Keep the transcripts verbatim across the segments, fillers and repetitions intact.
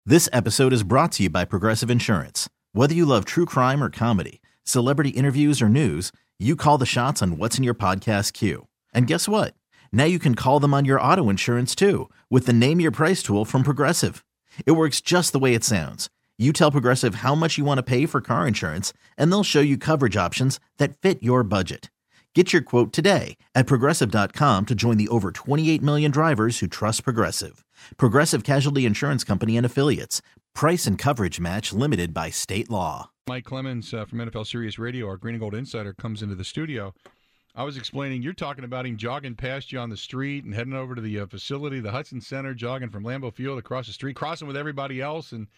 This episode is brought to you by Progressive Insurance. Whether you love true crime or comedy, celebrity interviews or news, you call the shots on what's in your podcast queue. And guess what? Now you can call them on your auto insurance too with the Name Your Price tool from Progressive. It works just the way it sounds. You tell Progressive how much you want to pay for car insurance, and they'll show you coverage options that fit your budget. Get your quote today at Progressive dot com to join the over twenty-eight million drivers who trust Progressive. Progressive Casualty Insurance Company and Affiliates. Price and coverage match limited by state law. Mike Clemens uh, from N F L Sirius Radio, our Green and Gold Insider, comes into the studio. I was explaining, you're talking about him jogging past you on the street and heading over to the uh, facility, the Hudson Center, jogging from Lambeau Field across the street, crossing with everybody else. And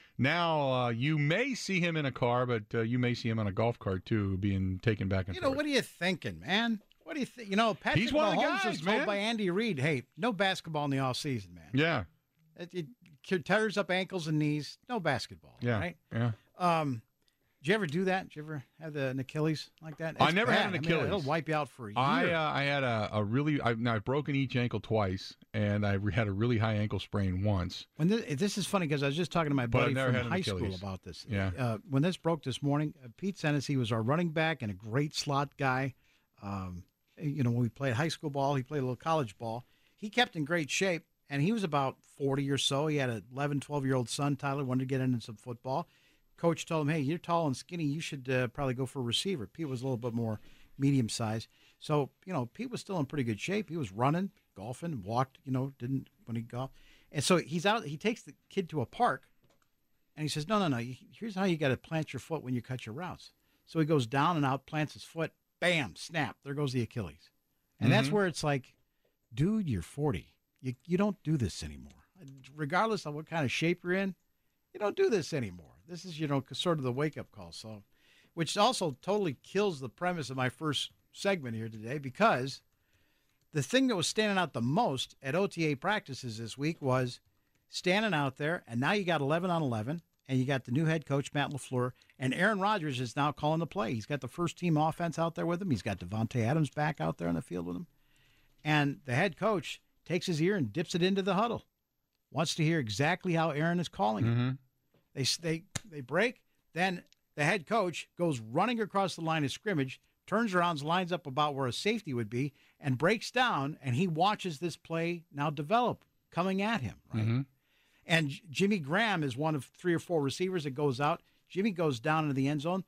now uh, you may see him in a car, but uh, you may see him on a golf cart, too, being taken back and You know, forth. what are you thinking, man? What do you think? You know, Patrick He's one of the Mahomes guys, was told man. by Andy Reid, hey, no basketball in the offseason, man. Yeah. It, it tears up ankles and knees. No basketball, Yeah. right? Yeah. Um, did you ever do that? Did you ever have the, an Achilles like that? I It's never bad. had an I mean, Achilles. it'll wipe you out for a year. I uh, I had a, a really I've now I've broken each ankle twice, and I re- had a really high ankle sprain once. When this, this is funny because I was just talking to my But I've buddy never from had an high school Achilles. about this. Yeah. Uh, when this broke this morning, uh, Pete Sennis, he was our running back and a great slot guy. Um, you know, when we played high school ball, he played a little college ball. He kept in great shape, and he was about forty or so. He had an eleven, twelve-year-old son, Tyler, wanted to get into some football. Coach told him, hey, you're tall and skinny. You should uh, probably go for a receiver. Pete was a little bit more medium-sized. So, you know, Pete was still in pretty good shape. He was running, golfing, walked, you know, didn't when he golfed. And so he's out. He takes the kid to a park, and he says, no, no, no. Here's how you got to plant your foot when you cut your routes. So he goes down and out, plants his foot, bam, snap. There goes the Achilles. And Mm-hmm. that's where it's like, dude, you're forty. You, you don't do this anymore. Regardless of what kind of shape you're in, you don't do this anymore. This is, you know, sort of the wake-up call. So, which also totally kills the premise of my first segment here today, because the thing that was standing out the most at O T A practices this week was standing out there, and now you got eleven on eleven, and you got the new head coach, Matt LaFleur, and Aaron Rodgers is now calling the play. He's got the first-team offense out there with him. He's got Devontae Adams back out there on the field with him. And the head coach takes his ear and dips it into the huddle. Wants to hear exactly how Aaron is calling it. Mm-hmm. They, they, they break. Then the head coach goes running across the line of scrimmage, turns around, lines up about where a safety would be, and breaks down, and he watches this play now develop coming at him, right? Mm-hmm. And J- Jimmy Graham is one of three or four receivers that goes out. Jimmy goes down into the end zone,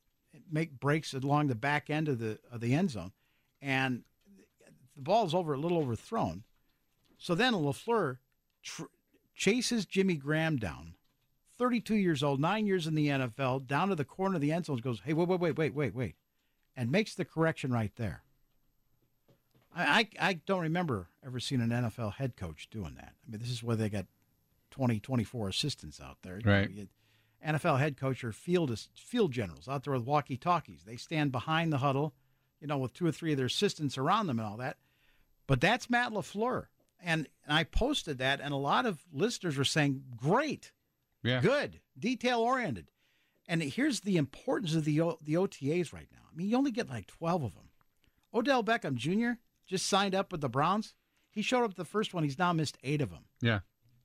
make breaks along the back end of the of the end zone, and the ball's over a little overthrown. So then LaFleur tr- chases Jimmy Graham down, thirty-two years old, nine years in the N F L, down to the corner of the end zone, goes, hey, wait, wait, wait, wait, wait, wait, and makes the correction right there. I, I, I don't remember ever seeing an N F L head coach doing that. I mean, this is where they got twenty, twenty-four assistants out there. Right. You know, N F L head coach are field field generals out there with walkie-talkies. They stand behind the huddle, you know, with two or three of their assistants around them and all that. But that's Matt LaFleur. And, and I posted that, and a lot of listeners were saying, great, Yeah. good, detail-oriented. And here's the importance of the o, the O T As right now. I mean, you only get like twelve of them. Odell Beckham Junior just signed up with the Browns. He showed up the first one. He's now missed eight of them. Yeah.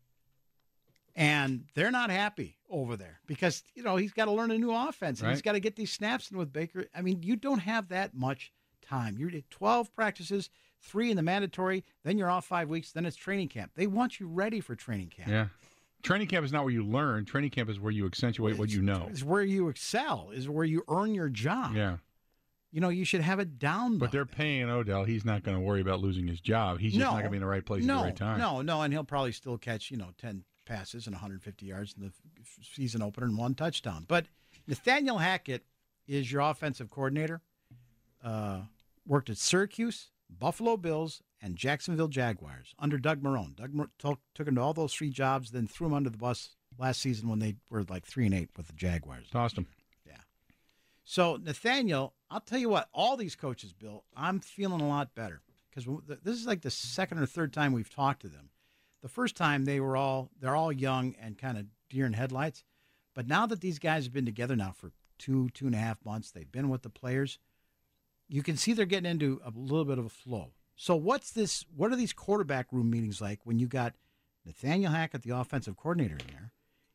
And they're not happy over there because, you know, he's got to learn a new offense. And Right. he's got to get these snaps in with Baker. I mean, you don't have that much time. You're at twelve practices, three in the mandatory, then you're off five weeks, then it's training camp. They want you ready for training camp. Yeah. Training camp is not where you learn. Training camp is where you accentuate what you know. It's where you excel, is where you earn your job. Yeah. You know, you should have it down. But by they're then. paying Odell. He's not going to worry about losing his job. He's just No. not going to be in the right place no, at the right time. No, no, and he'll probably still catch, you know, ten passes and one hundred fifty yards in the f- season opener and one touchdown. But Nathaniel Hackett is your offensive coordinator. Uh, worked at Syracuse, Buffalo Bills, and Jacksonville Jaguars under Doug Marrone. Doug Mar- took, took him to all those three jobs, then threw him under the bus last season when they were like three and eight with the Jaguars. Tossed him. Yeah. So Nathaniel, I'll tell you what, all these coaches, Bill, I'm feeling a lot better because this is like the second or third time we've talked to them. The first time they were all they're all young and kind of deer in headlights, but now that these guys have been together now for two two and a half months, they've been with the players. You can see they're getting into a little bit of a flow. So what's this? What are these quarterback room meetings like when you got Nathaniel Hackett, the offensive coordinator, in there?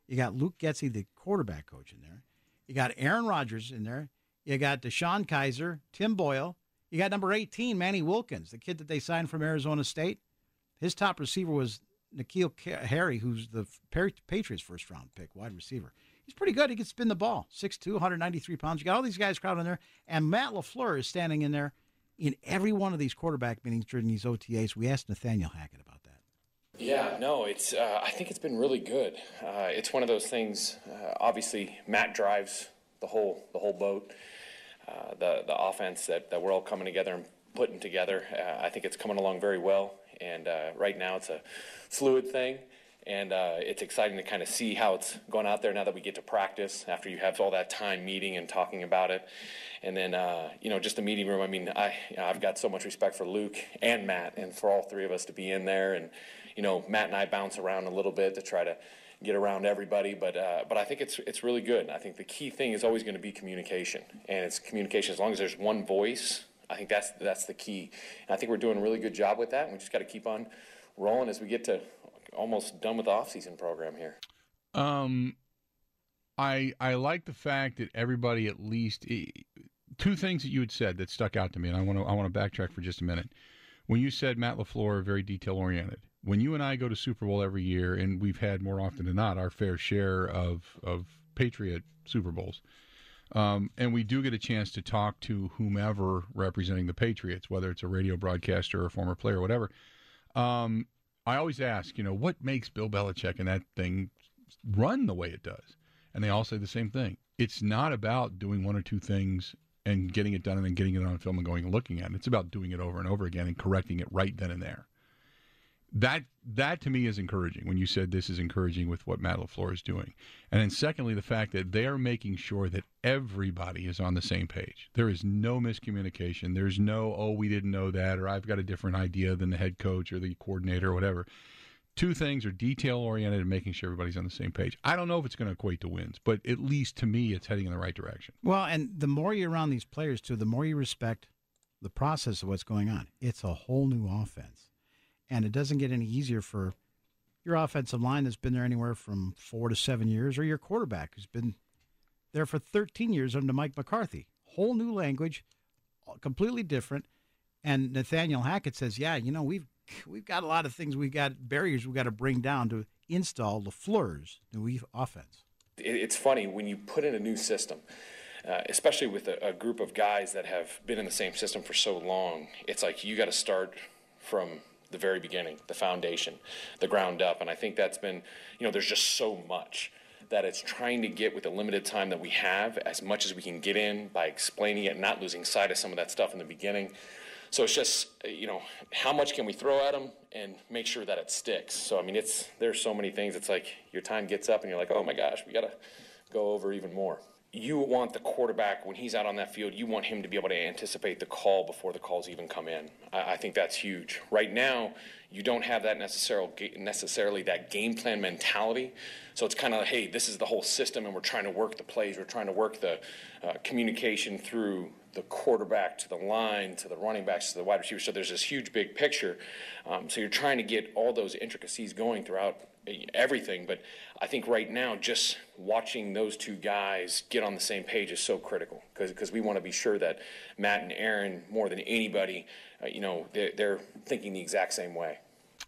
You got Luke Getzey, the quarterback coach, in there. You got Aaron Rodgers in there. You got Deshaun Kaiser, Tim Boyle. You got number eighteen, Manny Wilkins, the kid that they signed from Arizona State. His top receiver was N'Keal Harry, who's the Patriots' first-round pick, wide receiver. He's pretty good. He can spin the ball. six two, one hundred ninety-three pounds. You got all these guys crowded in there. And Matt LaFleur is standing in there in every one of these quarterback meetings during these O T As. We asked Nathaniel Hackett about that. Yeah, no, it's. Uh, I think it's been really good. Uh, it's one of those things. Uh, obviously, Matt drives the whole the whole boat. Uh, the the offense that, that we're all coming together and putting together. Uh, I think it's coming along very well. And uh, right now, it's a fluid thing. And uh, it's exciting to kind of see how it's going out there now that we get to practice after you have all that time meeting and talking about it. And then, uh, you know, just the meeting room. I mean, I, you know, I've got so much respect for Luke and Matt and for all three of us to be in there. And, you know, Matt and I bounce around a little bit to try to get around everybody. But uh, but I think it's it's really good. I think the key thing is always going to be communication. And it's communication. As long as there's one voice, I think that's, that's the key. And I think we're doing a really good job with that. And we just got to keep on rolling as we get to almost done with the off-season program here. Um, I I like the fact that everybody at least two things that you had said that stuck out to me, and I want to I want to backtrack for just a minute. When you said Matt LaFleur very detail-oriented, when you and I go to Super Bowl every year, and we've had more often than not our fair share of of Patriot Super Bowls, um, and we do get a chance to talk to whomever representing the Patriots, whether it's a radio broadcaster or a former player or whatever. Um, I always ask, you know, what makes Bill Belichick and that thing run the way it does? And they all say the same thing. It's not about doing one or two things and getting it done and then getting it on film and going and looking at it. It's about doing it over and over again and correcting it right then and there. That, that to me is encouraging when you said this is encouraging with what Matt LaFleur is doing. And then secondly, the fact that they are making sure that everybody is on the same page. There is no miscommunication. There's no, oh, we didn't know that, or I've got a different idea than the head coach or the coordinator or whatever. Two things are detail-oriented and making sure everybody's on the same page. I don't know if it's going to equate to wins, but at least to me it's heading in the right direction. Well, and the more you're around these players, too, the more you respect the process of what's going on. It's a whole new offense. And it doesn't get any easier for your offensive line that's been there anywhere from four to seven years, or your quarterback who's been there for thirteen years under Mike McCarthy. Whole new language, completely different. And Nathaniel Hackett says, yeah, you know, we've we've got a lot of things, we've got barriers we've got to bring down to install LaFleur's new offense. It's funny, when you put in a new system, uh, especially with a, a group of guys that have been in the same system for so long, it's like you got to start from the very beginning, the foundation, the ground up. And I think that's been, you know, there's just so much that it's trying to get with the limited time that we have as much as we can get in by explaining it and not losing sight of some of that stuff in the beginning. So it's just, you know, how much can we throw at them and make sure that it sticks? So, I mean, it's there's so many things. It's like your time gets up and you're like, oh, my gosh, we got to go over even more. You want the quarterback, when he's out on that field, you want him to be able to anticipate the call before the calls even come in. I, I think that's huge. Right now, you don't have that necessarily, necessarily that game plan mentality. So it's kind of like, hey, this is the whole system, and we're trying to work the plays. We're trying to work the uh, communication through the quarterback to the line, to the running backs, to the wide receivers. So there's this huge big picture. Um, so you're trying to get all those intricacies going throughout everything. But I think right now, just watching those two guys get on the same page is so critical, because we want to be sure that Matt and Aaron, more than anybody, uh, you know, they're, they're thinking the exact same way.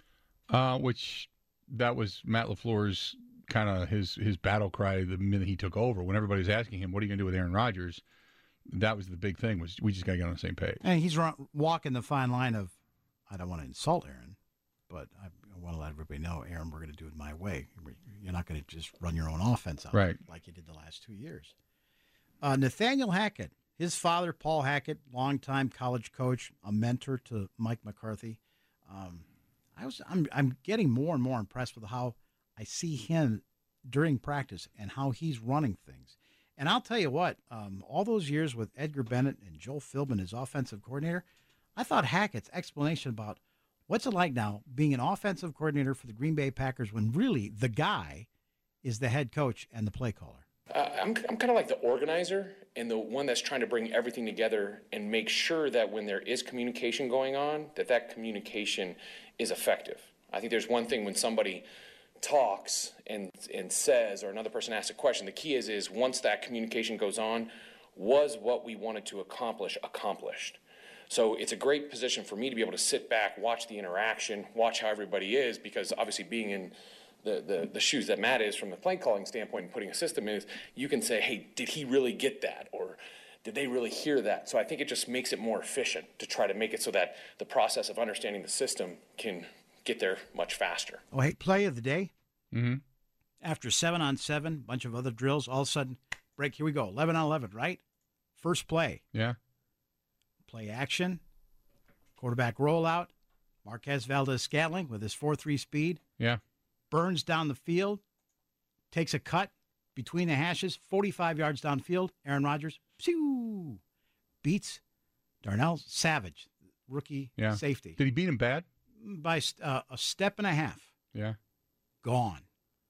Uh, which that was Matt LaFleur's kind of his his battle cry the minute he took over. When everybody was asking him, "What are you going to do with Aaron Rodgers?" That was the big thing, was we just got to get on the same page. And he's walking the fine line of, I don't want to insult Aaron, but I want to let everybody know, Aaron, we're going to do it my way. You're not going to just run your own offense out right. like you did the last two years. Uh, Nathaniel Hackett, his father, Paul Hackett, longtime college coach, a mentor to Mike McCarthy. Um, I was, I'm, I'm getting more and more impressed with how I see him during practice and how he's running things. And I'll tell you what, um, all those years with Edgar Bennett and Joe Philbin as offensive coordinator, I thought Hackett's explanation about what's it like now being an offensive coordinator for the Green Bay Packers when really the guy is the head coach and the play caller. Uh, I'm, I'm kind of like the organizer and the one that's trying to bring everything together and make sure that when there is communication going on, that that communication is effective. I think there's one thing when somebody talks and and says, or another person asks a question, the key is is once that communication goes on, was what we wanted to accomplish accomplished? So it's a great position for me to be able to sit back, watch the interaction, watch how everybody is, because obviously being in the, the, the shoes that Matt is from the play calling standpoint and putting a system in, is you can say, hey, did he really get that? Or did they really hear that? So I think it just makes it more efficient to try to make it so that the process of understanding the system can get there much faster. Oh, hey, play of the day. Mm-hmm. After seven on seven, bunch of other drills, all of a sudden, break, here we go, eleven on eleven, right? First play. Yeah. Play action, quarterback rollout, Marquez Valdez-Scantling with his four three speed. Yeah. Burns down the field, takes a cut between the hashes, forty-five yards downfield. Aaron Rodgers, phew, beats Darnell Savage, rookie Yeah. safety. Did he beat him bad? By uh, a step and a half. Yeah. Gone.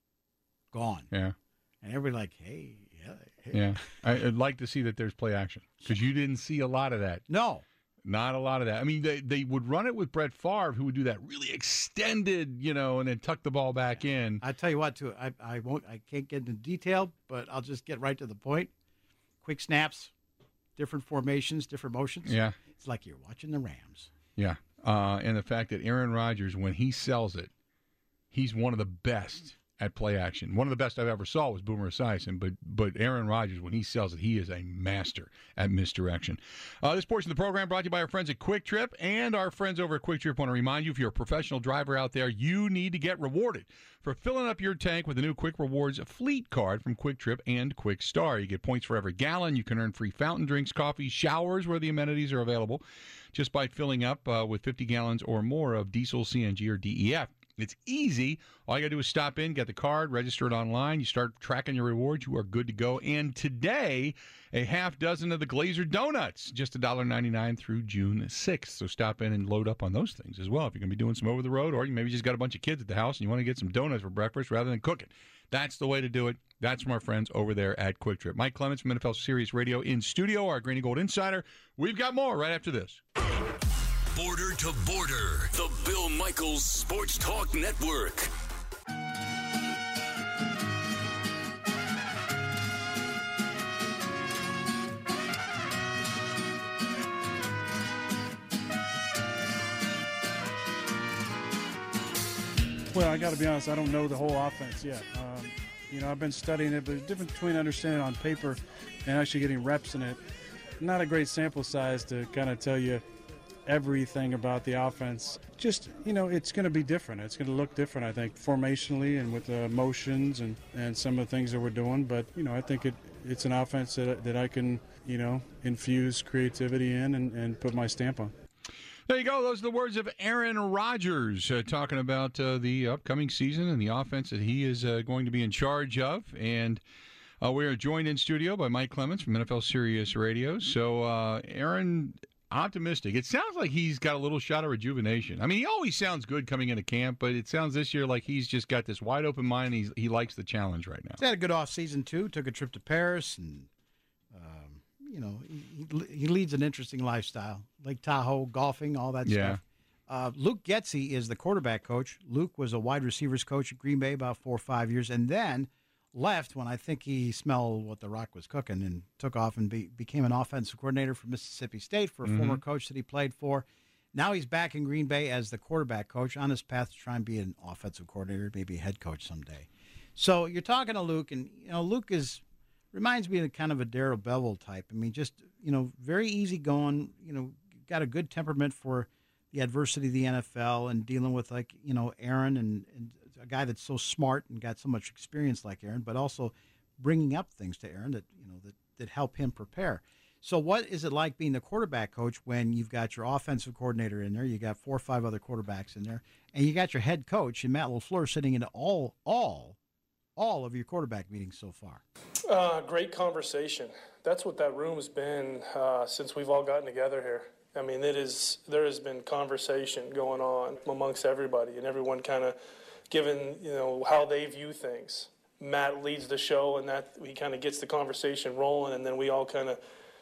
Gone. Yeah. And everybody like, hey, yeah. Hey. Yeah. I, I'd like to see that there's play action because you didn't see a lot of that. No. Not a lot of that. I mean, they, they would run it with Brett Favre, who would do that really extended, you know, and then tuck the ball back in. I tell you what, too, I, I won't, I can't get into detail, but I'll just get right to the point. Quick snaps, different formations, different motions. Yeah. It's like you're watching the Rams. Yeah. Uh, and the fact that Aaron Rodgers, when he sells it, he's one of the best at play action. One of the best I've ever saw was Boomer Esiason, but but Aaron Rodgers, when he sells it, he is a master at misdirection. Uh, this portion of the program brought to you by our friends at Quick Trip and our friends over at Quick Trip. Want to remind you, if you're a professional driver out there, you need to get rewarded for filling up your tank with the new Quick Rewards Fleet Card from Quick Trip and Quick Star. You get points for every gallon. You can earn free fountain drinks, coffee, showers where the amenities are available just by filling up uh, with fifty gallons or more of diesel, C N G, or D E F. It's easy. All you got to do is stop in, get the card, register it online. You start tracking your rewards. You are good to go. And today, a half dozen of the Glazer Donuts, just one dollar ninety-nine through June sixth. So stop in and load up on those things as well. If you're going to be doing some over the road, or you maybe just got a bunch of kids at the house and you want to get some donuts for breakfast rather than cooking. That's the way to do it. That's from our friends over there at Quick Trip. Mike Clements from N F L Sirius Radio in studio, our Green and Gold Insider. We've got more right after this. Border to Border, the Bill Michaels Sports Talk Network. Well, I got to be honest, I don't know the whole offense yet. Um, you know, I've been studying it, but the difference between understanding it on paper and actually getting reps in it, not a great sample size to kind of tell you everything about the offense. Just, you know, it's going to be different. It's going to look different, I think, formationally and with the motions and, and some of the things that we're doing. But, you know, I think it it's an offense that, that I can, you know, infuse creativity in and, and put my stamp on. There you go. Those are the words of Aaron Rodgers uh, talking about uh, the upcoming season and the offense that he is uh, going to be in charge of. And uh, we are joined in studio by Mike Clements from N F L Sirius Radio. So, uh, Aaron, optimistic. It sounds like he's got a little shot of rejuvenation. I mean, he always sounds good coming into camp, but it sounds this year like he's just got this wide open mind. He's, he likes the challenge right now. He's had a good off season too. Took a trip to Paris, and um, you know he, he leads an interesting lifestyle. Lake Tahoe, golfing, all that Yeah. stuff. Uh, Luke Getsy is the quarterback coach. Luke was a wide receivers coach at Green Bay about four or five years, and then left when I think he smelled what the Rock was cooking and took off and be, became an offensive coordinator for Mississippi State for a Mm-hmm. former coach that he played for. Now he's back in Green Bay as the quarterback coach on his path to try and be an offensive coordinator, maybe a head coach someday. So you're talking to Luke, and you know Luke is reminds me of kind of a Darrell Bevell type. I mean, just you know, very easygoing. You know, got a good temperament for the adversity of the N F L and dealing with like you know Aaron and, and a guy that's so smart and got so much experience like Aaron, but also bringing up things to Aaron that you know that that help him prepare. So what is it like being the quarterback coach when you've got your offensive coordinator in there, you got four or five other quarterbacks in there, and you got your head coach and Matt LaFleur sitting in all all all of your quarterback meetings so far? Uh, great conversation. That's what that room has been uh, since we've all gotten together here. I mean, it is. There has been conversation going on amongst everybody, and everyone kind of giving, you know, how they view things. Matt leads the show, and that he kind of gets the conversation rolling, and then we all kind of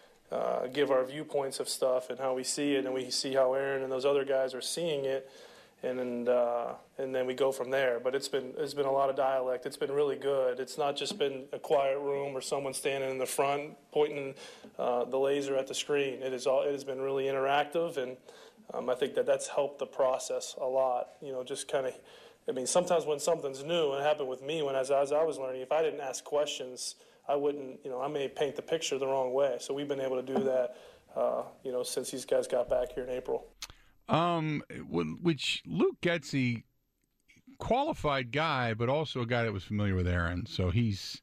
uh, give our viewpoints of stuff and how we see it, and we see how Aaron and those other guys are seeing it. and and, uh, and then we go from there. But it's been it's been a lot of dialect. It's been really good. It's not just been a quiet room or someone standing in the front pointing uh, the laser at the screen. It is all it has been really interactive, and um, I think that that's helped the process a lot. You know, just kind of. I mean, sometimes when something's new, and it happened with me when as, as I was learning, if I didn't ask questions, I wouldn't, you know, I may paint the picture the wrong way. So we've been able to do that, uh, you know, since these guys got back here in April. Um, which Luke Getsy, qualified guy, but also a guy that was familiar with Aaron. So he's,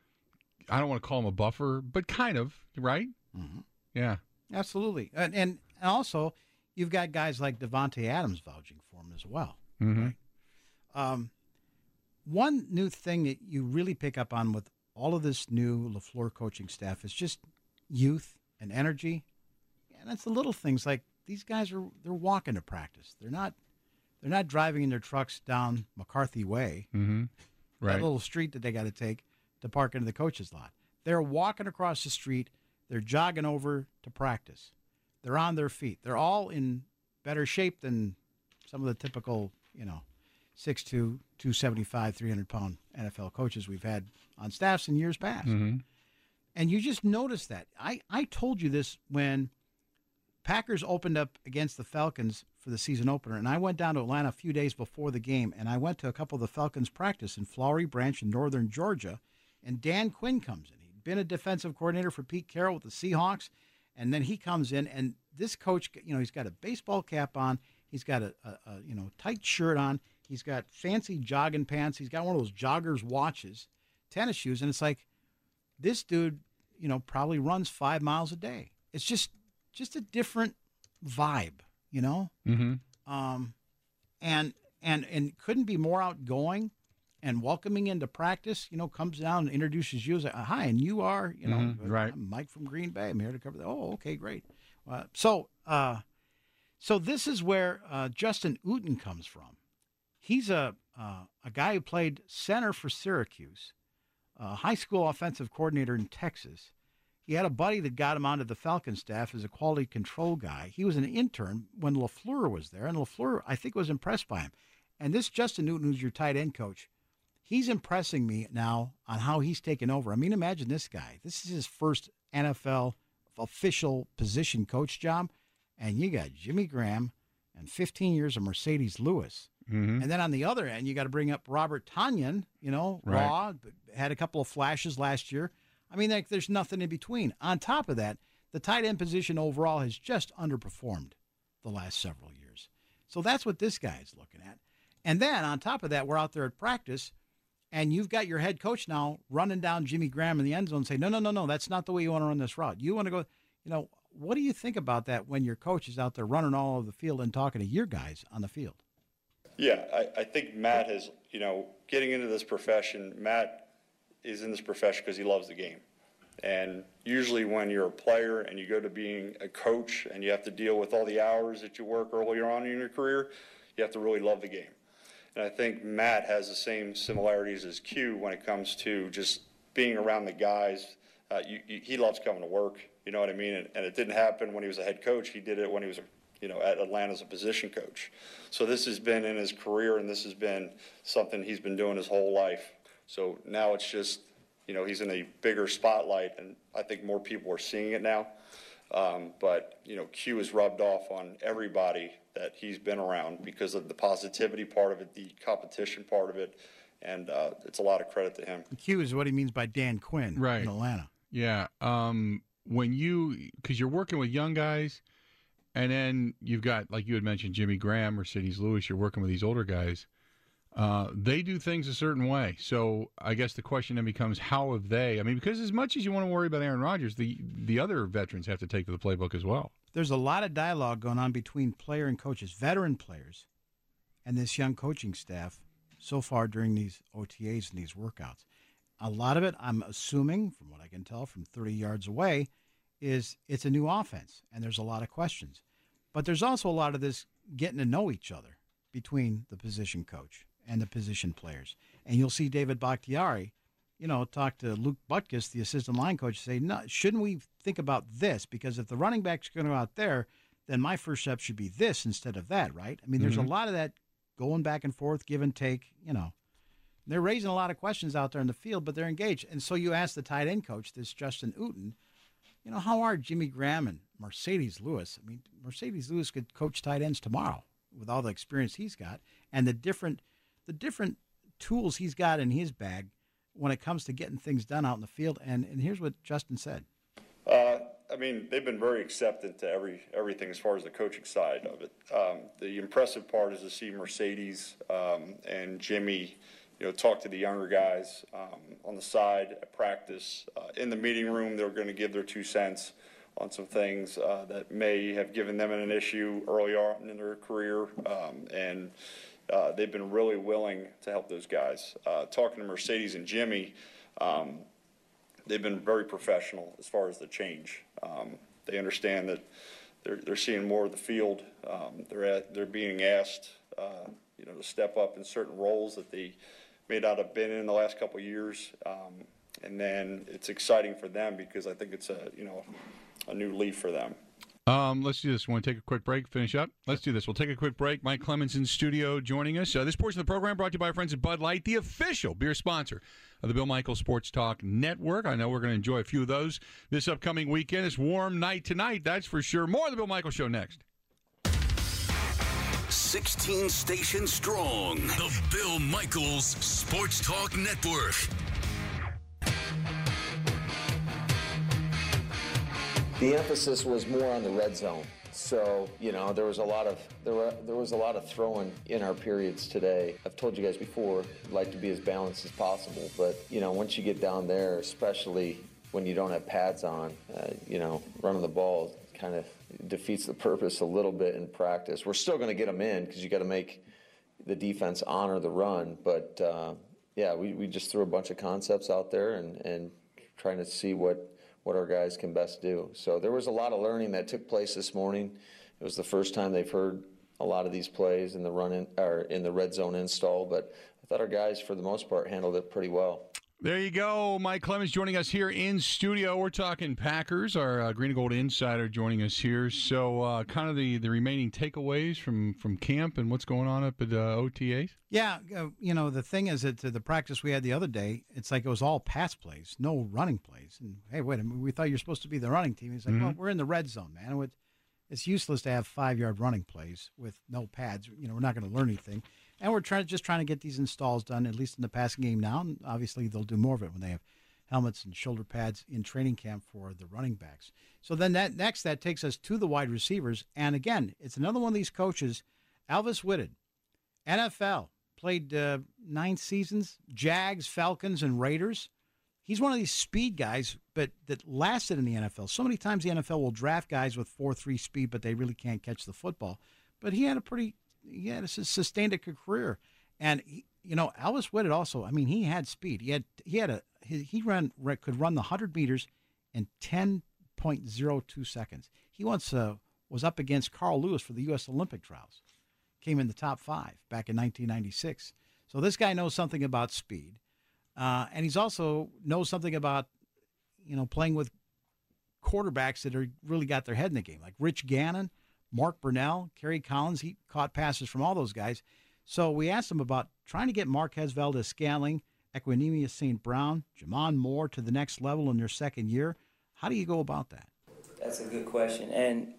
I don't want to call him a buffer, but kind of, right? Mm-hmm. Yeah. Absolutely. And, and also, you've got guys like Devontae Adams vouching for him as well. Mm-hmm. Right? Um, one new thing that you really pick up on with all of this new LaFleur coaching staff is just youth and energy. And it's the little things like these guys are, they're walking to practice. They're not, they're not driving in their trucks down McCarthy Way, mm-hmm. right. that little street that they got to take to park into the coach's lot. They're walking across the street. They're jogging over to practice. They're on their feet. They're all in better shape than some of the typical, you know, six two, two seventy-five, three hundred pound N F L coaches we've had on staffs in years past. Mm-hmm. And you just notice that. I, I told you this when Packers opened up against the Falcons for the season opener, and I went down to Atlanta a few days before the game, and I went to a couple of the Falcons practice in Flowery Branch in northern Georgia, and Dan Quinn comes in. He'd been a defensive coordinator for Pete Carroll with the Seahawks, and then he comes in, and this coach, you know, he's got a baseball cap on, he's got a, a, a you know tight shirt on, he's got fancy jogging pants. He's got one of those joggers watches, tennis shoes. And it's like, this dude, you know, probably runs five miles a day. It's just, just a different vibe, you know? Mm-hmm. Um, and, and, and couldn't be more outgoing and welcoming into practice, you know, comes down and introduces you as a, hi, and you are, you know, mm-hmm. right. I'm Mike from Green Bay. I'm here to cover that. Oh, okay, great. Uh, so, uh, so this is where uh, Justin Uten comes from. He's a uh, a guy who played center for Syracuse, a high school offensive coordinator in Texas. He had a buddy that got him onto the Falcon staff as a quality control guy. He was an intern when LaFleur was there, and LaFleur, I think, was impressed by him. And this Justin Newton, who's your tight end coach, he's impressing me now on how he's taken over. I mean, imagine this guy. This is his first N F L official position coach job, and you got Jimmy Graham and fifteen years of Mercedes Lewis. Mm-hmm. And then on the other end, you got to bring up Robert Tonyan, you know, right. raw, but had a couple of flashes last year. I mean, like, there's nothing in between. On top of that, the tight end position overall has just underperformed the last several years. So that's what this guy is looking at. And then on top of that, we're out there at practice, and you've got your head coach now running down Jimmy Graham in the end zone and say, no, no, no, no, that's not the way you want to run this route. You want to go, you know, what do you think about that when your coach is out there running all over the field and talking to your guys on the field? Yeah, I, I think Matt has, you know, getting into this profession, Matt is in this profession because he loves the game. And usually when you're a player and you go to being a coach and you have to deal with all the hours that you work earlier on in your career, you have to really love the game. And I think Matt has the same similarities as Q when it comes to just being around the guys. Uh, you, you, he loves coming to work, you know what I mean? And, and it didn't happen when he was a head coach. He did it when he was a you know, at Atlanta as a position coach. So this has been in his career, and this has been something he's been doing his whole life. So now it's just, you know, he's in a bigger spotlight, and I think more people are seeing it now. Um, but, you know, Q has rubbed off on everybody that he's been around because of the positivity part of it, the competition part of it, and uh, it's a lot of credit to him. Q is what he means by Dan Quinn right. in Atlanta. Yeah. Um, when you, because you're working with young guys, and then you've got, like you had mentioned, Jimmy Graham, Mercedes Lewis, you're working with these older guys. Uh, they do things a certain way. So I guess the question then becomes, how have they? I mean, because as much as you want to worry about Aaron Rodgers, the, the other veterans have to take to the playbook as well. There's a lot of dialogue going on between player and coaches, veteran players, and this young coaching staff so far during these O T As and these workouts. A lot of it, I'm assuming, from what I can tell from thirty yards away, is it's a new offense, and there's a lot of questions. But there's also a lot of this getting to know each other between the position coach and the position players. And you'll see David Bakhtiari, you know, talk to Luke Butkus, the assistant line coach, say, no, shouldn't we think about this? Because if the running back's going to go out there, then my first step should be this instead of that, right? I mean, there's Mm-hmm. a lot of that going back and forth, give and take, you know. They're raising a lot of questions out there in the field, but they're engaged. And so you ask the tight end coach, this Justin Uten, you know, how are Jimmy Graham and Mercedes Lewis? I mean, Mercedes Lewis could coach tight ends tomorrow with all the experience he's got and the different the different tools he's got in his bag when it comes to getting things done out in the field. And, and here's what Justin said. Uh, I mean, they've been very acceptant to every everything as far as the coaching side of it. Um, the impressive part is to see Mercedes um, and Jimmy, you know, talk to the younger guys um, on the side at practice. Uh, in the meeting room, they're going to give their two cents on some things uh, that may have given them an issue early on in their career, um, and uh, they've been really willing to help those guys. Uh, talking to Mercedes and Jimmy, um, they've been very professional as far as the change. Um, they understand that they're, they're seeing more of the field. Um, they're at, they're being asked, uh, you know, to step up in certain roles that they may not have been in the last couple of years. Um, and then it's exciting for them because I think it's a, you know, a new leaf for them. Um, let's do this. Want to take a quick break, finish up? Let's do this. We'll take a quick break. Mike Clemens in studio joining us. Uh, this portion of the program brought to you by our friends at Bud Light, the official beer sponsor of the Bill Michaels Sports Talk Network. I know we're going to enjoy a few of those this upcoming weekend. It's warm night tonight, that's for sure. More of the Bill Michaels Show next. sixteen stations strong. The Bill Michaels Sports Talk Network. The emphasis was more on the red zone. So, you know, there was a lot of there were there was a lot of throwing in our periods today. I've told you guys before, I'd like to be as balanced as possible, but you know, once you get down there, especially when you don't have pads on, uh, you know, running the ball kind of defeats the purpose a little bit in practice. We're still going to get them in because you got to make the defense honor the run, but uh, yeah, we, we just threw a bunch of concepts out there and, and trying to see what what our guys can best do. So there was a lot of learning that took place this morning. It was the first time they've heard a lot of these plays in the run in, or in the red zone install, but I thought our guys, for the most part, handled it pretty well. There you go. Mike Clemens joining us here in studio. We're talking Packers. Our uh, Green and Gold insider joining us here. So uh, kind of the, the remaining takeaways from, from camp and what's going on up at uh, O T As? Yeah, uh, you know, the thing is that uh, the practice we had the other day, it's like it was all pass plays, no running plays. And, hey, wait a minute, we thought you were supposed to be the running team. He's like, Mm-hmm. well, we're in the red zone, man. It, it's useless to have five-yard running plays with no pads. You know, we're not going to learn anything. And we're trying just trying to get these installs done, at least in the passing game now. And obviously, they'll do more of it when they have helmets and shoulder pads in training camp for the running backs. So then that next, that takes us to the wide receivers. And again, it's another one of these coaches, Alvis Whitted, N F L, played uh, nine seasons, Jags, Falcons, and Raiders. He's one of these speed guys, but that lasted in the N F L. So many times the N F L will draft guys with four three speed, but they really can't catch the football. But he had a pretty... He had a sustained a career, and he, you know, Alvis Whitted also. I mean, he had speed. He had he had a he, he ran could run the hundred meters in ten point zero two seconds. He once uh, was up against Carl Lewis for the U S Olympic trials. Came in the top five back in nineteen ninety-six. So this guy knows something about speed, uh, and he's also knows something about you know playing with quarterbacks that are really got their head in the game, like Rich Gannon, Mark Brunell, Kerry Collins. He caught passes from all those guys. So we asked him about trying to get Marquez Valdez-Scantling, Equanimeous Saint Brown, Jamon Moore to the next level in their second year. How do you go about that? That's a good question. And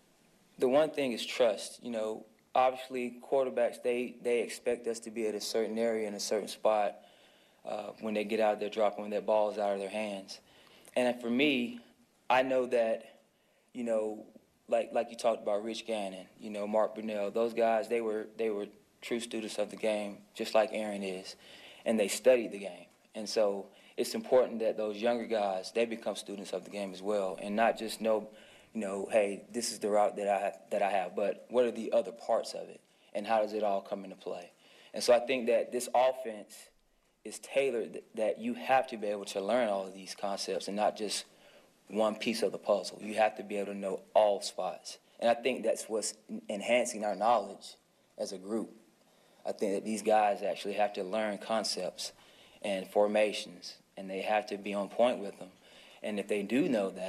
the one thing is trust. You know, obviously quarterbacks, they, they expect us to be at a certain area in a certain spot uh, when they get out there dropping when that ball is out of their hands. And for me, I know that, you know, Like like you talked about Rich Gannon, you know, Mark Brunell, those guys, they were they were true students of the game, just like Aaron is, and they studied the game. And so it's important that those younger guys, they become students of the game as well, and not just know, you know, hey, this is the route that I that I have, but what are the other parts of it, and how does it all come into play? And so I think that this offense is tailored that you have to be able to learn all of these concepts and not just one piece of the puzzle. You have to be able to know all spots. And I think that's what's enhancing our knowledge as a group. I think that these guys actually have to learn concepts and formations, and they have to be on point with them. And if they do know that,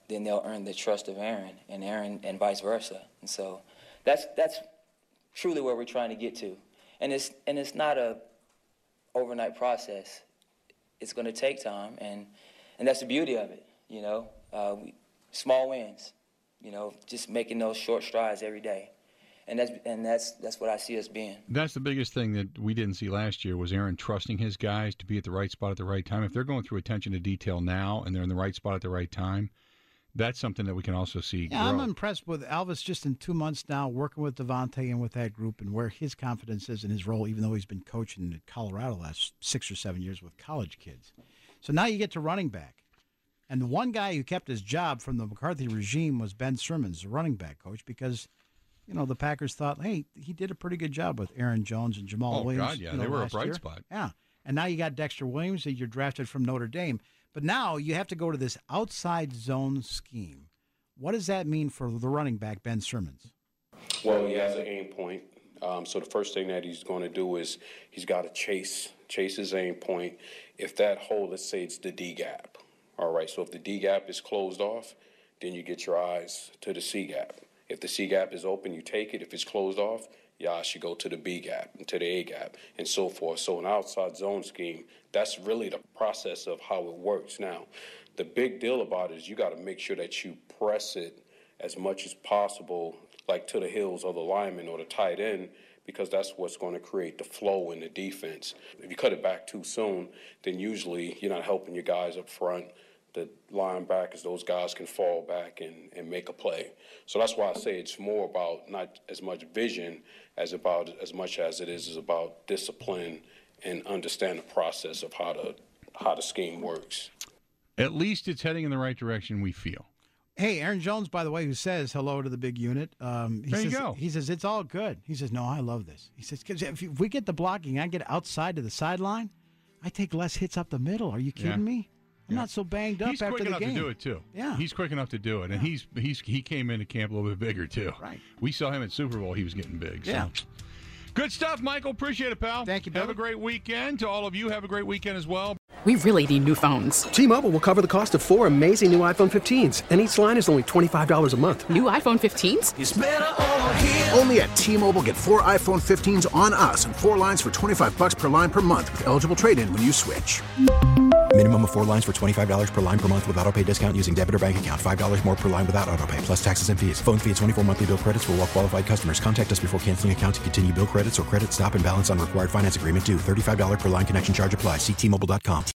then they'll earn the trust of Aaron, and Aaron, and vice versa. And so that's that's truly where we're trying to get to. And it's and it's not a overnight process. It's going to take time, and and that's the beauty of it. You know, uh, we, small wins. You know, just making those short strides every day. And that's and that's that's what I see us being. That's the biggest thing that we didn't see last year was Aaron trusting his guys to be at the right spot at the right time. If they're going through attention to detail now and they're in the right spot at the right time, that's something that we can also see Yeah, grow. I'm impressed with Elvis just in two months now, working with Devontae and with that group and where his confidence is in his role, even though he's been coaching in Colorado the last six or seven years with college kids. So now you get to running back. And the one guy who kept his job from the McCarthy regime was Ben Simmons, the running back coach, because – you know, the Packers thought, hey, he did a pretty good job with Aaron Jones and Jamal oh, Williams. God, yeah. You know, they were a last bright year. spot. Yeah. And now you got Dexter Williams that you're drafted from Notre Dame. But now you have to go to this outside zone scheme. What does that mean for the running back, Ben Simmons? Well, he has an aim point. Um, so the first thing that he's going to do is he's got to chase, chase his aim point. If that hole, let's say it's the D gap. All right, so if the D gap is closed off, then you get your eyes to the C gap. If the C gap is open, you take it. If it's closed off, your eyes should go to the B gap and to the A gap and so forth. So an outside zone scheme, that's really the process of how it works. Now, the big deal about it is you got to make sure that you press it as much as possible, like to the heels of the lineman or the tight end, because that's what's going to create the flow in the defense. If you cut it back too soon, then usually you're not helping your guys up front. The linebackers, those guys can fall back and, and make a play. So that's why I say it's more about not as much vision as about as much as it is is about discipline and understand the process of how the how the scheme works. At least it's heading in the right direction, we feel. Hey, Aaron Jones, by the way, who says hello to the big unit. Um, he there says, you go. He says, it's all good. He says, no, I love this. He says, because if, if we get the blocking, I get outside to the sideline, I take less hits up the middle. Are you kidding Yeah. me? I'm Yeah. not so banged up he's after quick the enough game. to do it too. Yeah, he's quick enough to do it, and Yeah. he's he's he came into camp a little bit bigger too. Right. We saw him at Super Bowl; he was getting big. So. Yeah. Good stuff, Michael. Appreciate it, pal. Thank you, Have Billy. a great weekend. To all of you, have a great weekend as well. We really need new phones. T-Mobile will cover the cost of four amazing new iPhone fifteens, and each line is only twenty-five dollars a month. New iPhone fifteens? It's better over here. Only at T-Mobile, get four iPhone fifteens on us and four lines for twenty-five bucks per line per month with eligible trade-in when you switch. Minimum of four lines for twenty-five dollars per line per month with autopay discount using debit or bank account. five dollars more per line without autopay, plus taxes and fees. Phone fee at twenty-four monthly bill credits for well-qualified customers. Contact us before canceling account to continue bill credits or credit stop and balance on required finance agreement due. thirty-five dollars per line connection charge applies. See T Mobile dot com.